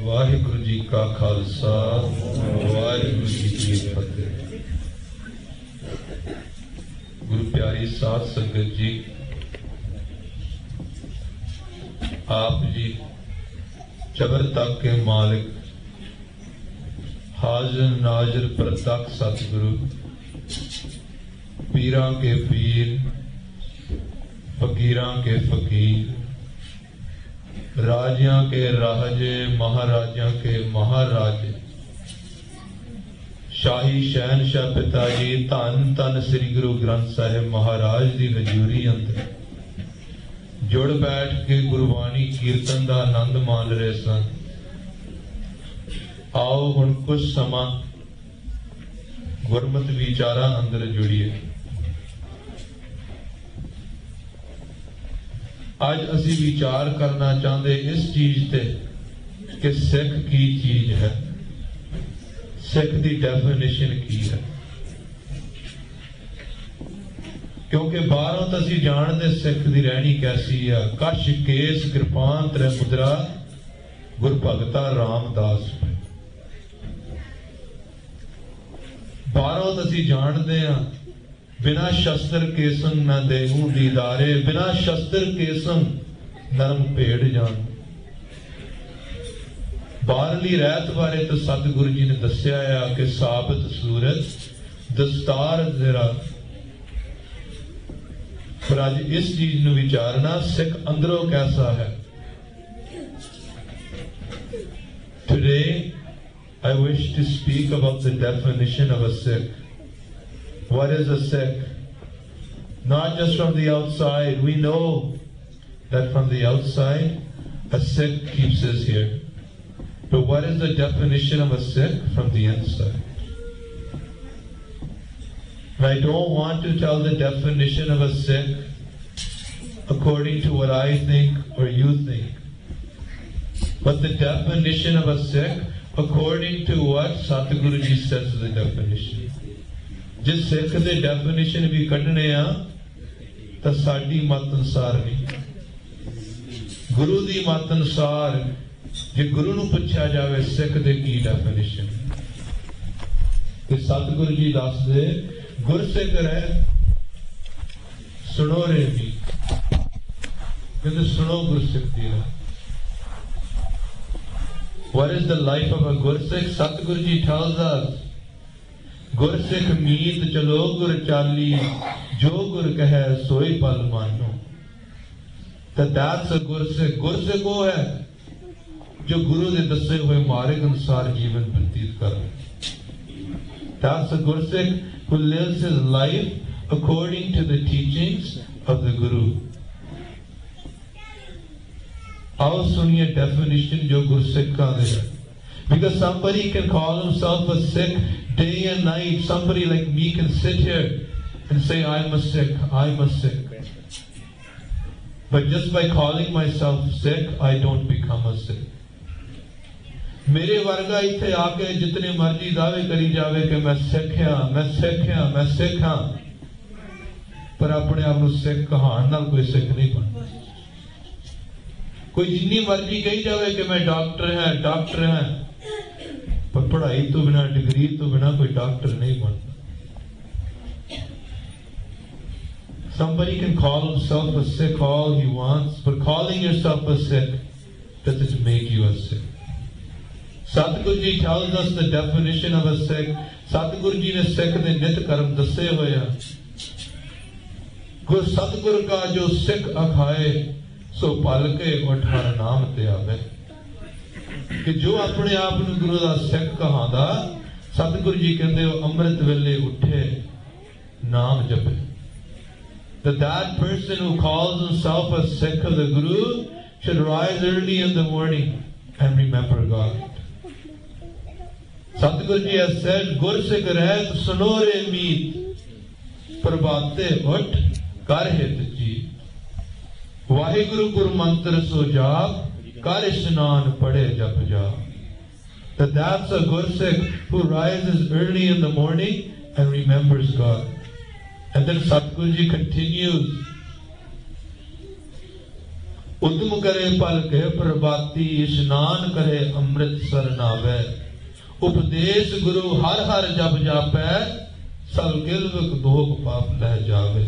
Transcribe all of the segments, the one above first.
वाहिगुरु जी का खालसा वाहिगुरु जी की फतेह। गुरु प्यारी साध संगत जी, आप जी चबर तक के मालिक, हाजिर नाजिर प्रतक सतगुरु, पीरा के पीर, फकीरां के फकीर, राजियां के राजे, महाराजा के महाराजे, शाही शहनशाह पिताजी धन धन श्री गुरु ग्रंथ साहिब महाराज की हजूरी अंदर जुड़ बैठ के गुरबाणी कीर्तन का आनंद मान रहे सन। आओ हुण कुछ समा गुरमत विचारा अंदर जुड़िए। आज असी विचार करना चाहते इस चीज ते कि सिख की चीज है, सिख की डेफिनेशन की है। क्योंकि बाहरों तो असी जानते सिख की रहनी कैसी है, कश केस कृपान त्रै मुद्रा गुर भगता रामदास। बाहरों तो असी जानते हैं बिना शस्त्र केसम न देहू दीदारे, बिना शस्त्र केसम नरम भेड़ जान। बाहरली रहत बारे तो सतगुरु जी ने दस्या है कि साबित सूरत दस्तार तेरा। पर आज इस चीज ਨੂੰ विचारना सिख अंदरों कैसा है। Today I wish to speak about the definition of a Sikh. What is a Sikh? Not just from the outside. We know that from the outside a Sikh keeps us here. But what is the definition of a Sikh from the inside? And I don't want to tell the definition of a Sikh according to what I think or you think, but the definition of a Sikh according to what Satguru Ji says is the definition. जिस सिख दे definition भी कढ़ने आ तो साडी मत अनुसार नहीं, गुरु दी मत अनुसार। जे गुरु नूं पुछया जावे सिख दे की डेफिनेशन, ते सतगुरु जी दस दे गुरसिख रह सुनो रे भी, कहते सुनो गुरसिख दी राह। What is the life of a Gursikh? Satguru Ji tells us, Gursikh मीत चलो गुर चाली, जो गुर कहे सोई पल मानो। That's a Gursikh. Gursikh वो है जो गुरु के दसे हुए मार्ग अनुसार जीवन व्यतीत कर। That's a Gursikh who lives his life according to the teachings of the Guru. आओ सुनिए डेफिनेशन जो गुरसिख का है। Because somebody can call himself a Sikh day and night. Somebody like me can sit here and say, I'm a Sikh, I'm a Sikh. But just by calling myself Sikh, I don't become a Sikh. मेरे वर्गा इत्थे आके जितने मर्जी दावे करी जावे कि मैं सिख हाँ, मैं सिख हाँ, मैं सिख हाँ, पर अपने आप को सिख कहाण नाल कोई सिख नहीं बनता। कोई जिन्नी मर्जी कही जावे कि मैं डॉक्टर है, डॉक्टर है, पर पढ़ाई तो बिना, डिग्री तो बिना कोई डॉक्टर नहीं बनता। Somebody can call himself a Sikh all he wants, but calling yourself a Sikh doesn't make you a Sikh. Satguru Ji tells us the definition of a Sikh. Satguru Ji ने सिख दे नित कर्म दसे हुए हैं। गुरु सतगुरु का जो सिख अखाए सो पल के उठार नाम ते आवे। कि जो अपने आप को गुरु का सिख कहांदा, सतगुरु जी कहते हो अमृत वेले उठे नाम जपे। That person who calls himself a Sikh of the Guru should rise early in the morning and remember God. Satguru Ji has said, Gursikh रहत सुनो रे मीत, प्रभाते उठ कर हित जीत। वाहिगुरु गुरु मंत्र सो जाप, कर इशनान पढ़े जप जाप। That's a Gursikh who rises early in the morning and remembers God. And then Satguru Ji continues, उद्यम करे पल के प्रभाती, इशनान करे अमृतसर नावे। उपदेश गुरु हर हर जप जापै, सब गिलविक दोग पाप लह जावे।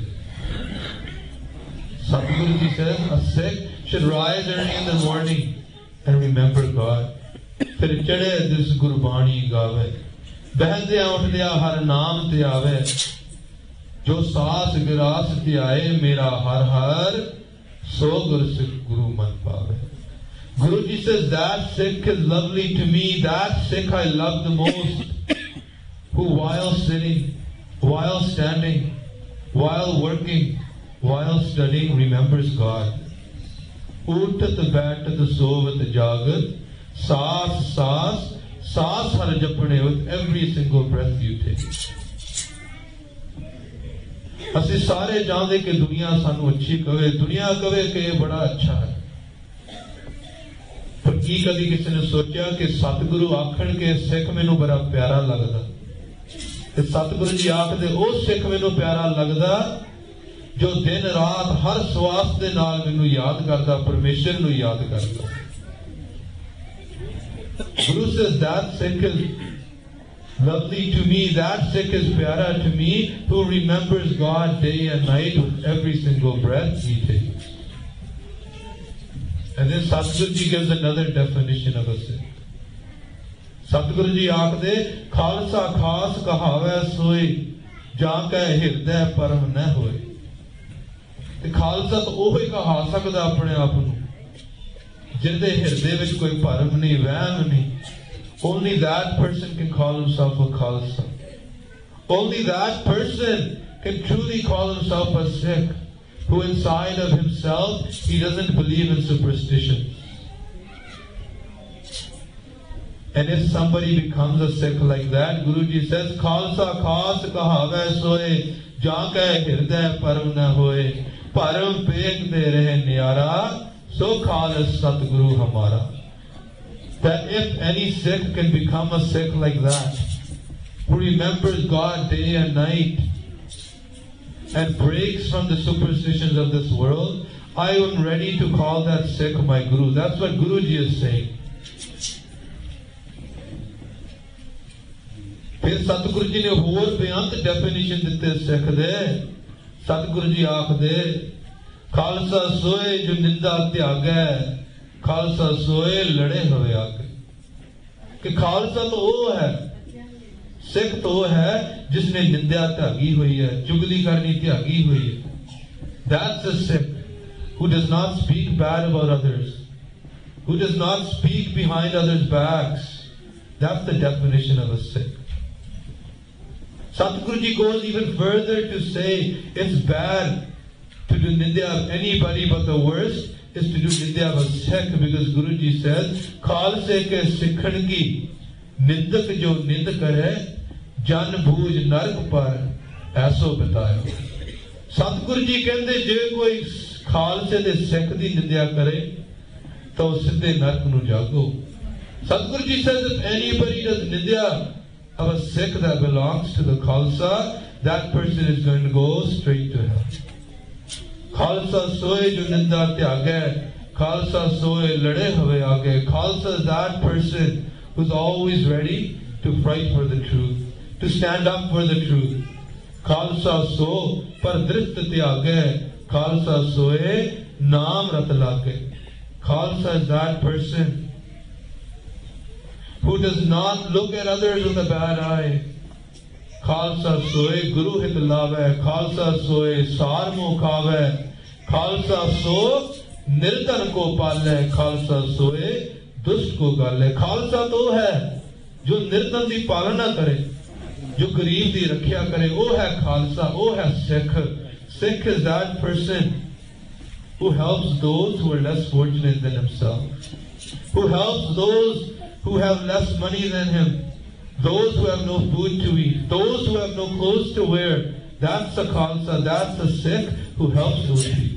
Sadhguru Ji says a Sikh should rise early in the morning and remember God. फिर चढ़े दिस गुरबाणी गावे, बहदिया उठदिया हर नाम ते आवे। जो सास गिरास ते आए, मेरा हर हर सो गुर सिख गुरु मन पावे। Guru Ji says that Sikh is lovely to me, that Sikh I love the most, who while sitting, while standing, while working, while studying remembers God. Utat baitat sovat jagat, saas saas, saas har japne, with every single breath you take. ਅਸੀਂ ਸਾਰੇ ਜਾਣਦੇ ਕਿ ਦੁਨੀਆ ਸਾਨੂੰ ਅੱਛੀ ਕਵੇ, ਦੁਨੀਆ ਕਵੇ ਕਿ ਇਹ ਬੜਾ ਅੱਛਾ ਹੈ, ਪਰ ਕੀ ਕਦੀ ਕਿਸੇ ਨੇ ਸੋਚਿਆ ਕਿ ਸਤਿਗੁਰੂ ਆਖਣ ਕਿ ਸਿੱਖ ਮੈਨੂੰ ਬੜਾ ਪਿਆਰਾ ਲੱਗਦਾ, ਤੇ ਸਤਿਗੁਰੂ ਜੀ ਆਖਦੇ ਉਹ ਸਿੱਖ ਮੈਨੂੰ ਪਿਆਰਾ ਲੱਗਦਾ ਜੋ ਦਿਨ ਰਾਤ ਹਰ ਸਵਾਸ ਦੇ ਨਾਲ ਮੈਨੂੰ ਯਾਦ ਕਰਦਾ, ਪਰਮੇਸ਼ਰ ਨੂੰ ਯਾਦ ਕਰਦਾ। Guru says that Sikh is lovely to me, that Sikh is pyara to me, who remembers God day and night with every single breath he takes. And then Satguru Ji gives another definition of a Sikh. Satguru Ji आखदे खालसा खास कहावे सोई, जाके हिरदे परम न होए। ते खालसा तो ओही कहा सकदा अपने आप नूं जिहदे हिरदे विच कोई भरम नहीं, वहम नहीं। Only that person can call himself a Khalsa. Only that person can truly call himself a Sikh, who inside of himself he doesn't believe in superstition. And if somebody becomes a Sikh like that, Guruji says, Khalsa khas kahave soe, jaake hirday param na hoye, param pek de rahe niyara, so khalas Satguru hamara. That if any Sikh can become a Sikh like that, who remembers God day and night and breaks from the superstitions of this world, I am ready to call that Sikh my Guru. That's what Guruji is saying. फिर सतगुरु जी ने होर बेअंत definition दिते सिख दे। सतगुरु जी आखदे खालसा सोए जो निंदा त्यागै, खालसा सोए लड़े हुए आके। कि खालसा तो वो है, सिख तो वो है जिसने निंदा त्यागी हुई है, चुगली करनी त्यागी हुई है। That's a Sikh who does not speak bad about others, who does not speak behind others' backs. That's the definition of a Sikh. Satguru Ji goes even further to say it's bad to do nidya of anybody, but the worst is to do nidya of a Sikh, because Guru Ji says, Khalse ke sikhan ki nindak jo nind kare, jan bhuj nark par aso batayo. Satguru Ji kehde je koi Khalse de Sikh di nidya kare, to siddhe nark nu jago. Satguru Ji says if anybody does nidya of a Sikh that belongs to the Khalsa, that person is going to go straight to hell. Khalsa soe jo ninda tyage, Khalsa soe lade huए आगे. Khalsa is that person who's always ready to fight for the truth, to stand up for the truth. Khalsa so par drisht tyage, Khalsa soe naam rat lage. Khalsa is that person who does not look at others with a bad eye. Khalsa soe guru hit lave, Khalsa soe sarmo khave, Khalsa so निर्धन को पाले, खालसा सोए दुष्ट को गाले। खालसा तो है जो निर्धन की पालना करे, जो गरीब की रक्षा करे, वो है खालसा, वो है Sikh. Sikh is that person who helps those who are less fortunate than himself, who helps those who have less money than him, those who have no food to eat, those who have no clothes to wear. That's a Khalsa, that's a Sikh who helps those people.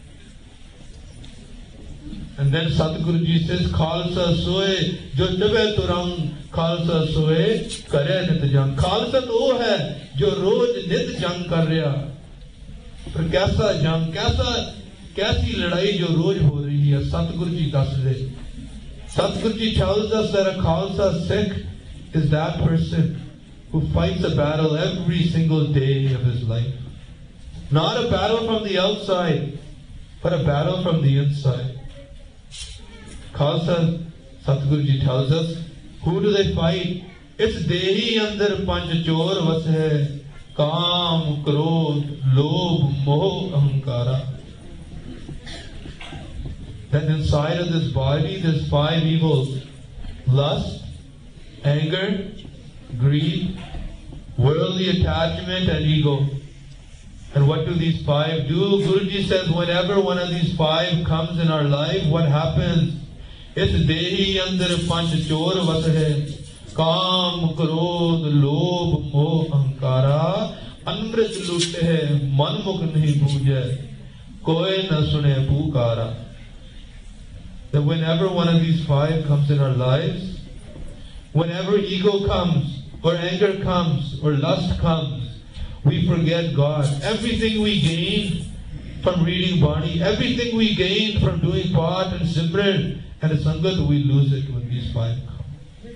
And then Satguru Ji says, Khalsa soe jo chabe turang, Khalsa soe kare nit jang. Khalsa to वो है जो रोज नित जंग कर रहा। पर कैसा जंग, कैसी लड़ाई जो रोज हो रही है। है। सतगुरु जी दस दे, Satguru ji tells us that a Khalsa Sikh is that person who fights a battle every single day of his life. Not a battle from the outside, but a battle from the inside. Khalsa, Satguru ji tells us, who do they fight? It's Dehi andar panch chor vashe, Kaam, Krodh, Lobh, Moh, Ahankara. That inside of this body there's 5 evils: lust, anger, greed, worldly attachment, and ego. And what do these 5 do? Guruji says whenever one of these 5 comes in our life, what happens? It's Dehi andar panch chor vashe, Kaam, Krodh, Lobh, Moh, Ahankara. Amrit lute hai, man mukh nahi bhoojai, koi na sune pukara. That whenever one of these 5 comes in our lives, whenever ego comes, or anger comes, or lust comes, we forget God. Everything we gained from reading Bani, everything we gained from doing Path and Simran and Sangat, we lose it when these 5 come.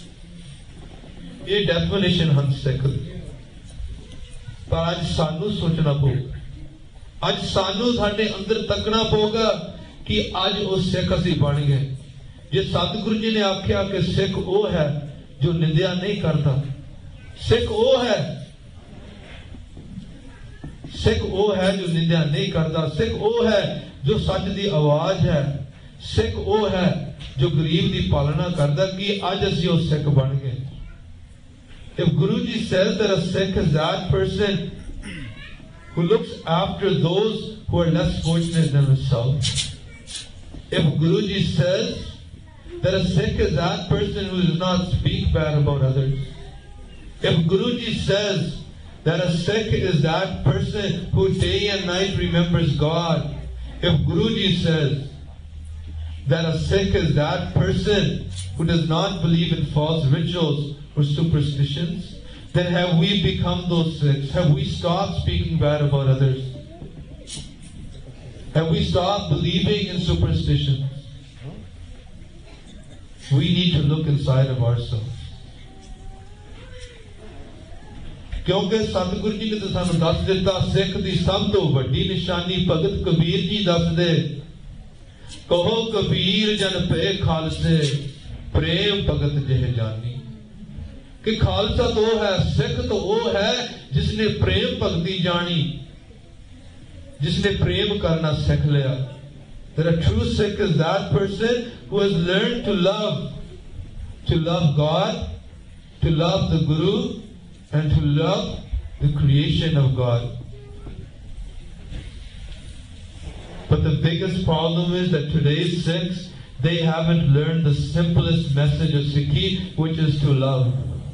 ये definition हम सिख पर आज सानू सोचना पड़ेगा, आज सानू साडे अंदर तकना पड़ेगा कि आज वो सिख असी बन गए। जे सतगुरु जी ने आख्या कि सिख वो है जो निंदिया नहीं करता, सिख वो है, सिख वो है जो निंदिया नहीं करता, सिख वो है जो सच दी आवाज है, सिख वो है जो गरीब दी पालना करता, कि आज असी वो सिख बन गए। If Guruji says that a Sikh is that person who looks after those who are less fortunate than himself, if Guruji says that a Sikh is that person who does not speak bad about others, if Guruji says that a Sikh is that person who day and night remembers God, if Guruji says that a Sikh is that person who does not believe in false rituals or superstitions, then have we become those Sikhs? Have we stopped speaking bad about others? Have we stopped believing in superstitions? We need to look inside of ourselves. क्योंकि सतगुरु जी ने तो सानू दस दिता, सिख दी सब तो वड्डी निशानी भगत कबीर जी दस दे, कहो कबीर जन पे खालसे, प्रेम भगत जह जानी। कि खालसा तो है, सिख तो वो है जिसने प्रेम भक्ति जानी, जिसने प्रेम करना सीख लिया। That a true Sikh is that person who has learned to love God, to love the Guru, and to love the creation of God. But the biggest problem is that today's Sikhs, they haven't learned the simplest message of Sikhi, which is to love.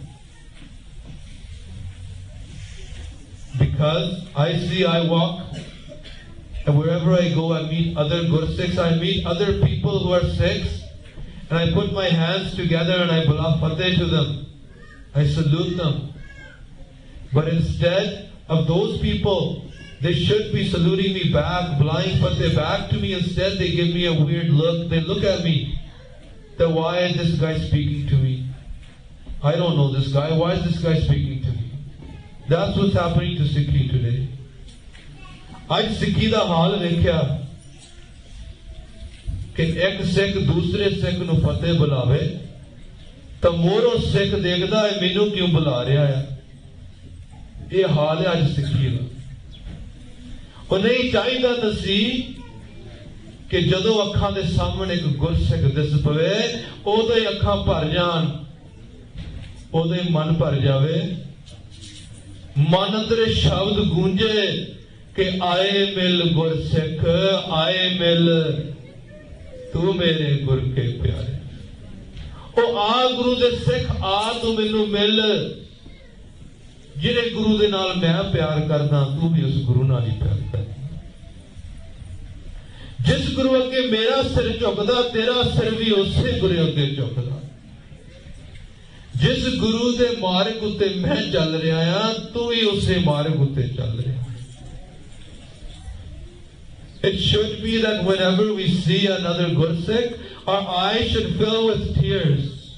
Because I walk, and wherever I go, I meet other Gursikhs, I meet other people who are Sikhs, and I put my hands together and I bala fateh to them. I salute them. But instead of those people, they should be saluting me back, blind fateh back to me. Instead, they give me a weird look. They look at me. Then why is this guy speaking to me? I don't know this guy. Why is this guy speaking to me? That's what's happening to Sikhi today. आज सिक्खी दा हाल वेख्या कि एक सिख दूसरे सिख नूं फतेह बुलावे तो मोरो सिख देखदा है मैनू क्यों बुला रहा है। ये हाल है आज सिक्खी दा। और नहीं चाहिदा दसी कि जदों अखां दे सामने एक गुरसिख दिस पवे ओदे ही अखां भर जान, ओदे ही मन भर जावे, मन अंदर शब्द गूंजे कि आए मिल गुरसिख, आए मिल तू मेरे गुर के प्यारे। ओ आ गुरु दे सिख, आ तू मैनू मिल, जिहड़े गुरु दे नाल मैं प्यार करदा तू भी उस गुरु नाल ही प्यार कर। जिस गुरु अगे मेरा सिर झुकदा तेरा सिर भी उसे गुरु अगे झुकदा। जिस गुरु दे मार्ग उत्ते मैं चल रहा हां तू भी उसे मार्ग उत्ते चल रहा। It should be that whenever we see another Gursikh, our eyes should fill with tears.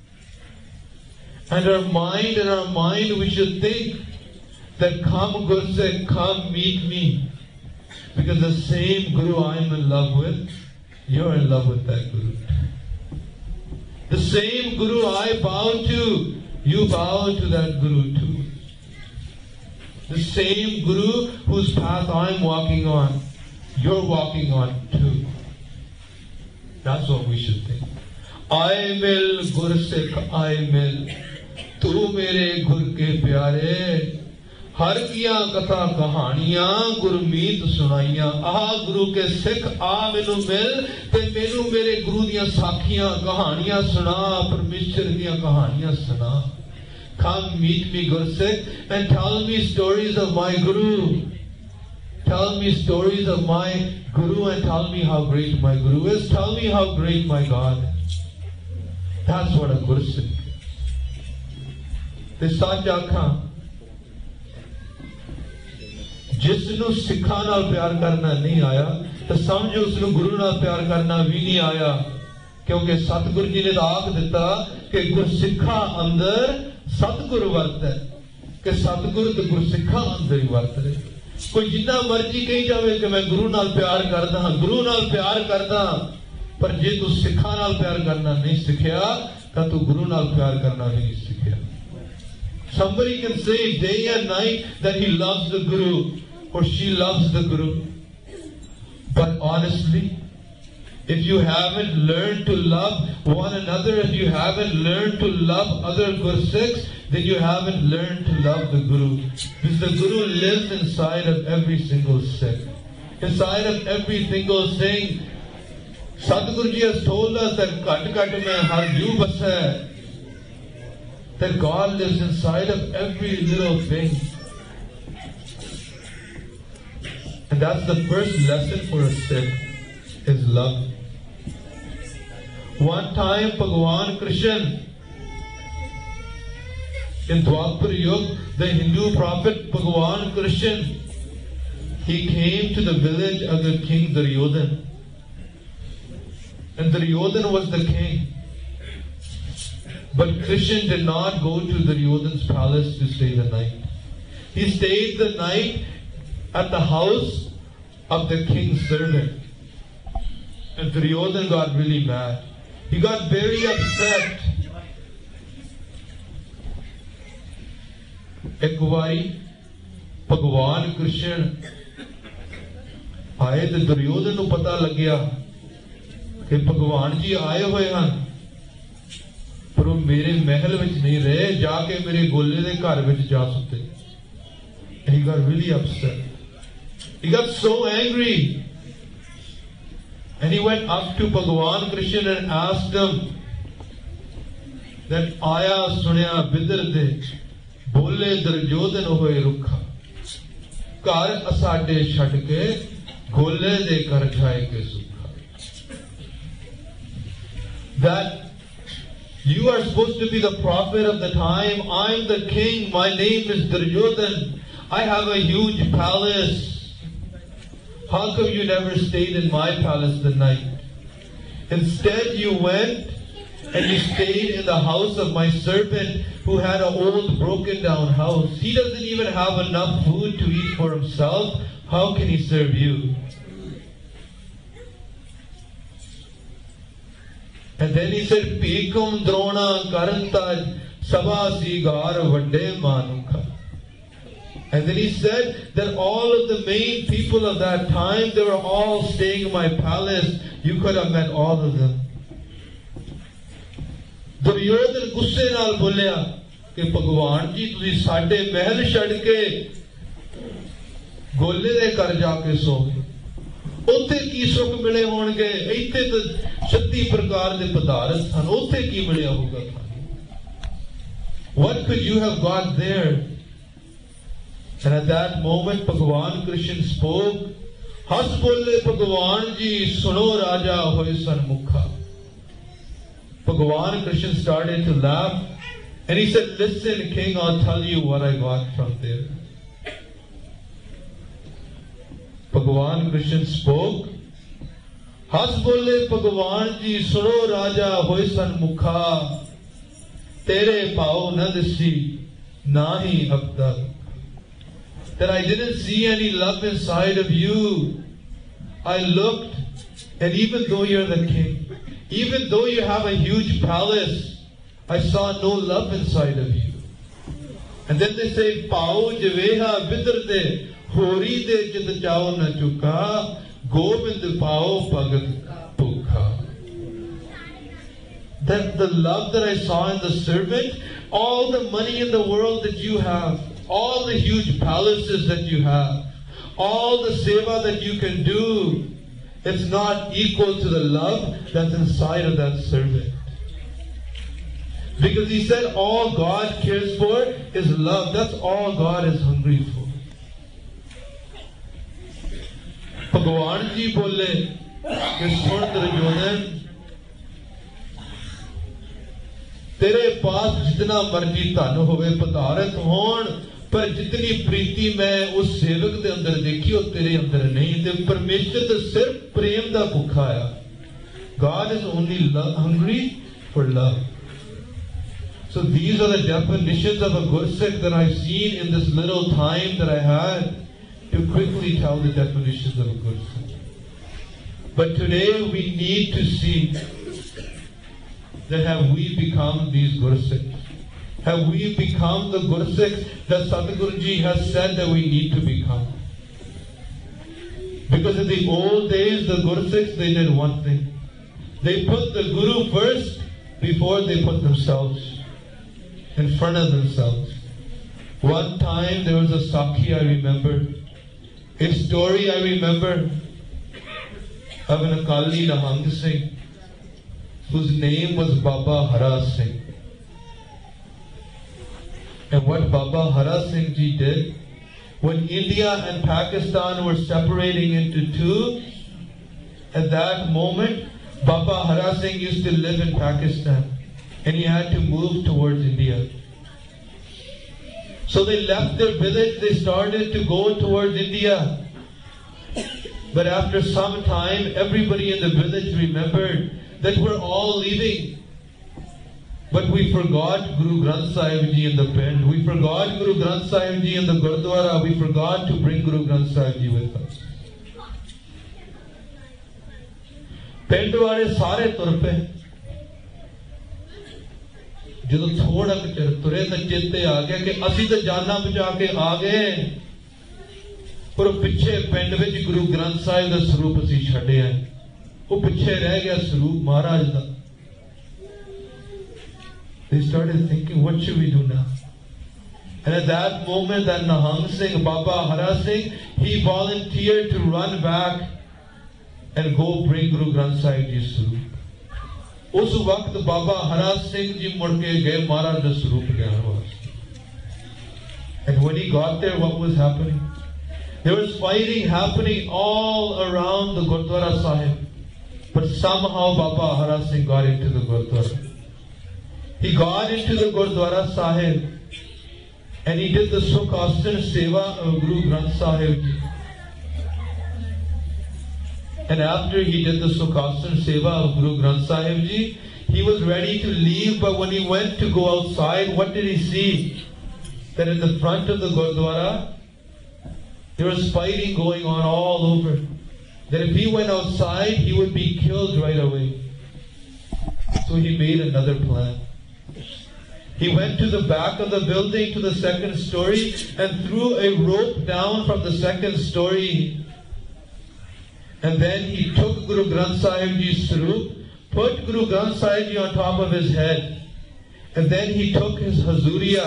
And our mind we should think that, come Gursikh, come meet me. Because the same Guru I'm in love with, you're in love with that Guru. The same Guru I bow to, you bow to that Guru too. The same Guru whose path I'm walking on, you're walking on too. That's what we should think. I mil Gursikh, I mil, tu mere Gur ke pyare. हर किया कथा कहानियां गुरमीत सुनाइयां आह गुरु के सिख आ मैनू मिल ते मैनू मेरे गुरु दियां साखियां कहानियां सुना परमेश्वर दियां कहानियां सुना. Come meet me Gursikh and tell me stories of my Guru. Tell me stories of my Guru and tell me how great my Guru is. Tell me how great my God is. That's what a Gursikh is. Te sach आखां जिसनों सिखा नाल प्यार करना नहीं आया तो समझो उसनों गुरु नाल प्यार करना भी नहीं आया. क्योंकि सतगुरु जी ने आख दिता कि गुरसिखा अंदर सतगुरु वर्त है कि सतगुरु तो गुरसिखा अंदर ही वर्त रहे. कोई जिन्ना मर्जी कही जावे कि मैं गुरु नाल प्यार करदा गुरु नाल प्यार करदा, पर जे तू सिखा नाल प्यार करना नहीं सिखिया तो तू गुरु नाल प्यार करना भी नहीं सिखिया. Somebody can say day and night that he loves the Guru or she loves the Guru. But honestly, if you haven't learned to love one another, if you haven't learned to love other Gursikhs, then you haven't learned to love the Guru. Because the Guru lives inside of every single Sikh. Inside of every single thing. Sadhguru Ji has told us that Kat Kat mein har ju bas hai. That God lives inside of every little thing. And that's the first lesson for a Sikh, is love. One time Bhagwan Krishna, in Dwapar Yug, the Hindu prophet Bhagwan Krishna, he came to the village of the king Duryodhan. And Duryodhan was the king. But Krishna did not go to Duryodhan's palace to stay the night. He stayed the night at the house of the king's servant. And Duryodhan got really mad. He got very upset. एक बारी भगवान कृष्ण आए तो दुर्योधन को पता लग गया कि भगवान जी आए हुए हैं, पर वो मेरे महल में नहीं रहे, जाके मेरे गोले दे घर में जा सुते. He got really upset. He got so angry. And he went up to Bhagwan Krishna and asked him that Aya sunya bidar de bole Duryodhan hoye rukha kar asade chhad ke gole de kar jaye ke sukha. That you are supposed to be the prophet of the time. I'm the king. My name is Duryodhan. I have a huge palace. How come you never stayed in my palace the night? Instead you went and you stayed in the house of my servant who had an old broken down house. He doesn't even have enough food to eat for himself. How can he serve you? And then he said, Pikum drona karanta sabasi gar vade manukha. And then he said that all of the main people of that time, they were all staying in my palace. You could have met all of them. Duryodhan gusse naal bolya कि भगवान जी तुसी साडे महल छड़ के गोले दे घर जाके सो गए, उत्थे की सुख मिले होणगे, इत्थे तो 36 प्रकार दे पदार्थ सन, उत्थे की मिलिया होगा? What could you have got there? And at that moment Bhagwan Krishna spoke. Has bolle Bhagwan ji suno raja hoye sanmukha. Bhagwan Krishna started to laugh and he said, listen king, I'll tell you what I got from there. Bhagwan Bhagwan Krishna spoke. Has bole Bhagwan ji suno raja hoy san mukha, tere pao na disi nahi ab tak. That I didn't see any love inside of you. I looked, and even though you're the king, even though you have a huge palace, I saw no love inside of you. And then they say, Pao Javeha Vidrde, Hori de Jit Chao Na Chuka, Govind Pao Bhagat Pukha. That the love that I saw in the servant, all the money in the world that you have, all the huge palaces that you have, all the seva that you can do, it's not equal to the love that's inside of that servant. Because he said all God cares for is love. That's all God is hungry for. Bhagwan ji bole, तेरे पास जितना मर्जी धन होवे पदारथ होण पर जितनी प्रीति मैं उस सेवक दे अंदर देखी वो तेरे अंदर नहीं ते परमेश्वर तो सिर्फ प्रेम दा भुखा है. God is only hungry for love. So these are the definitions of a Gursikh that I've seen in this little time that I had to quickly tell the definitions of a Gursikh. But today we need to see that have we become these Gursikhs? Have we become the Gursikhs that Sadhguruji has said that we need to become? Because in the old days, the Gursikhs, they did one thing. They put the Guru first before they put themselves in front of themselves. One time there was a Sakhi I remember. A story I remember of an Akali Nahang Singh, whose name was Baba Hara Singh. And what Baba Hara Singh ji did, when India and Pakistan were separating into two, at that moment, Baba Hara Singh used to live in Pakistan and he had to move towards India. So they left their village, they started to go towards India. But after some time, everybody in the village remembered that we're all leaving. But we forgot Guru Granth Sahib Ji in the pen. We forgot Guru Granth Sahib Ji in the Gurdwara. We forgot to bring Guru Granth Sahib Ji with us. ਪਿੰਡ ਵਾਲੇ ਸਾਰੇ ਤੁਰ ਪਏ ਜਦੋਂ ਥੋੜਾ ਕੁ ਚਿਰ ਤੁਰੇ ਤਾਂ ਚੇਤੇ ਆ ਗਿਆ ਕਿ ਅਸੀਂ ਤਾਂ ਜਾਨਾਂ ਬਚਾ ਕੇ ਆ ਗਏ ਪਰ ਪਿੱਛੇ ਪਿੰਡ ਵਿੱਚ ਗੁਰੂ ਗ੍ਰੰਥ ਸਾਹਿਬ ਦਾ ਸਰੂਪ ਅਸੀਂ ਛੱਡਿਆ ਉਹ ਪਿੱਛੇ ਰਹਿ ਗਿਆ ਸਰੂਪ ਮਹਾਰਾਜ ਦਾ. They started thinking, what should we do now? And at that moment, that Nahang Singh, Baba Hara Singh, he volunteered to run back and go bring Guru Granth Sahib Ji's Saroop. Us waqt Baba Hara Singh Ji mud ke gaye Maharaj da Saroop gyan waste. And when he got there, what was happening? There was fighting happening all around the Gurdwara Sahib. But somehow Baba Hara Singh got into the Gurdwara. He got into the Gurdwara Sahib and he did the Sukhastan Seva of Guru Granth Sahib Ji. And after he did the Sukhastan Seva of Guru Granth Sahib Ji, he was ready to leave, but when he went to go outside, what did he see? That in the front of the Gurdwara, there was fighting going on all over. That if he went outside, he would be killed right away. So he made another plan. He went to the back of the building to the second story and threw a rope down from the second story. And then he took Guru Granth Sahib Ji's Saroop, put Guru Granth Sahib Ji on top of his head. And then he took his hazuriya.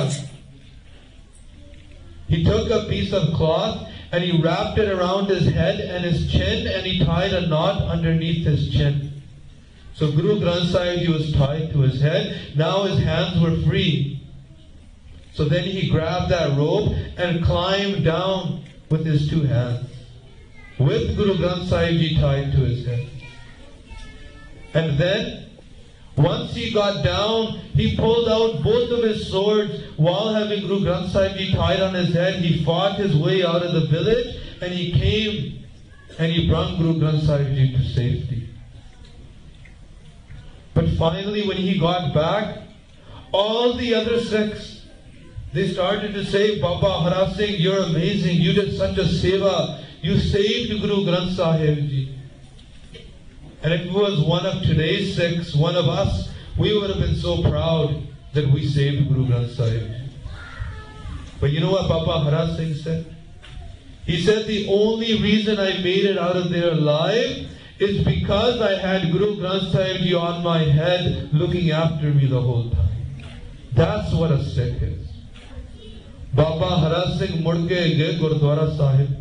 He took a piece of cloth and he wrapped it around his head and his chin and he tied a knot underneath his chin. So Guru Granth Sahib Ji was tied to his head. Now his hands were free. So then he grabbed that rope and climbed down with his two hands, with Guru Granth Sahib Ji tied to his head. And then, once he got down, he pulled out both of his swords while having Guru Granth Sahib Ji tied on his head. He fought his way out of the village and he came and he brought Guru Granth Sahib Ji to safety. But finally, when he got back, all the other Sikhs, they started to say, Baba Hara Singh, you're amazing. You did such a seva. You saved Guru Granth Sahib Ji. And if it was one of today's Sikhs, one of us, we would have been so proud that we saved Guru Granth Sahib Ji. But you know what Baba Hara Singh said? He said, the only reason I made it out of there alive is because I had Guru Granth Sahib Ji on my head looking after me the whole time. That's what a Sikh is. Baba Hara Singh mud ke gaye Gurdwara Sahib.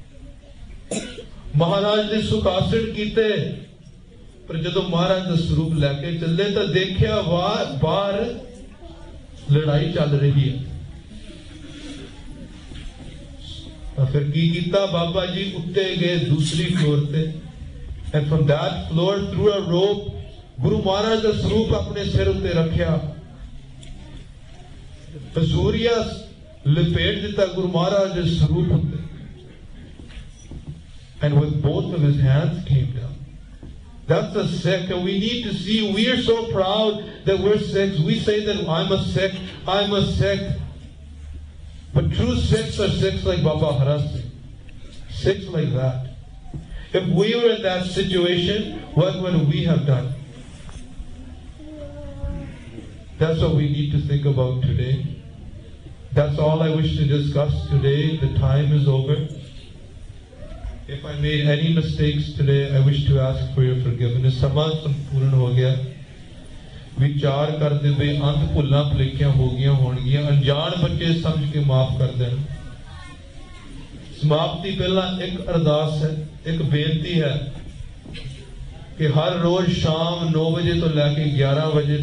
Maharaj ne sukhasan kite, par jadon Maharaj da swaroop leke challe ta dekhya bahar ladai chal rahi hai. फिर की कीता बाबा जी उत्ते गए दूसरी floor पे, and from that floor through a rope Guru Maharaj का स्वरूप अपने सिर उत्ते रखया, सूर्या लपेट दिता गुरु महाराज के स्वरूप उत्ते, and with both of his hands came down. That's a Sikh, and we need to see, we are so proud that we're Sikhs. We say that I'm a Sikh, I'm a Sikh. But true Sikhs are Sikhs like Baba Hara Singh. Sikhs like that. If we were in that situation, what would we have done? That's what we need to think about today. That's all I wish to discuss today. The time is over. If I made any mistakes today, I wish to ask for your forgiveness. Sama sampurn ho gaya. विचार करते हुए अंत भुल्लां भुलेखियां हो गईयां होणगीयां, अनजान बच्चे समझ के माफ कर देण। समाप्ति पहला एक अरदास है, एक बेनती है कि हर रोज शाम 9 बजे तो लैके 11 बजे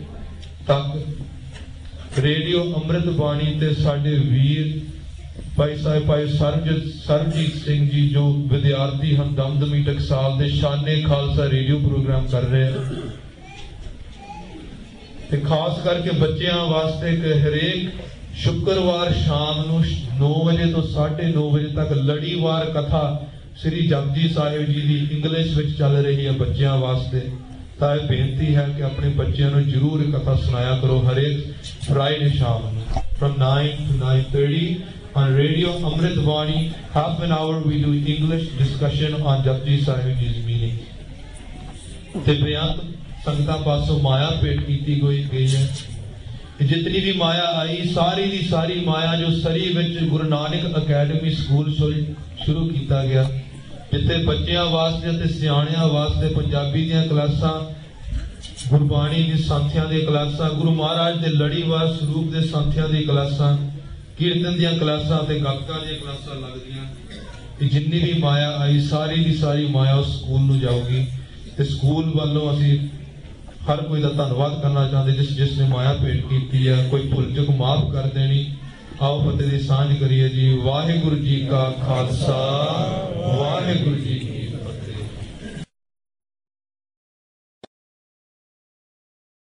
तक रेडियो अमृत बाणी ते साडे वीर भाई साहिब भाई सरबजीत सिंह जी जो विद्यार्थी हम दमदमी टकसाल दे शाने खालसा रेडियो प्रोग्राम कर रहे हैं, खास करके बच्चों वास्ते हरेक शुक्रवार शाम 9 बजे तो 9:30 बजे तक लड़ीवार कथा श्री जपजी साहिब जी की इंग्लिश में चल रही है बच्चों वास्ते। तां बेनती है कि अपने बच्चों को जरूर कथा सुनाया करो हरेक फ्राइडे शाम from 9 to 9:30 on Radio Amrit Vani. Half an hour we do English discussion on Japji Sahib Ji's meaning. ते बेअंत संगतां पासों माया भेंट की गई है। जितनी भी माया आई सारी दी सारी माया जो सरी विच गुरु नानक अकैडमी स्कूल शुरू किया गया, जिथे बच्चों वास्ते ते सियाणियां वास्ते पंजाबी दीयां क्लासां, गुरबाणी दी साथियां दी क्लासां, गुरु महाराज दे लड़ीवार स्वरूप दे साथियां दी क्लासां, कीर्तन दीयां क्लासां ते गायकां दीयां क्लासां लगदियां। जिन्नी भी माया आई सारी दी सारी माया उस स्कूल नूं जाऊगी। ते स्कूल वालों असीं हर कोई का धन्यवाद करना चाहते जिसने माया भेंट की है। कोई भुल चुक माफ कर देनी। आओ फतेह दी सांझ करिए जी। वाहिगुरु जी का खालसा, वाहिगुरु जी